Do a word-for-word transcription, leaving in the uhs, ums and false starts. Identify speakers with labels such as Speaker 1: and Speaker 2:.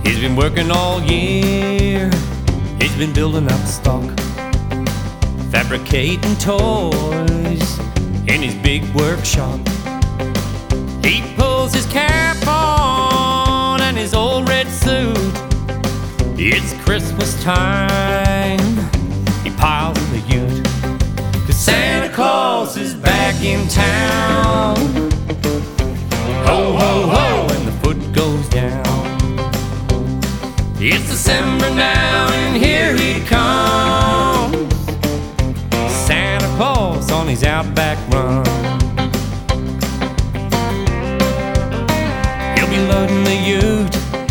Speaker 1: He's been working all year, he's been building up stock, fabricating toys in his big workshop. He pulls his cap on and his old red suit. It's Christmas time, he piles in the ute, 'cause Santa Claus is back in town. Ho, ho, ho, and the foot goes down. It's December now and here he comes, Santa Claus on his outback run.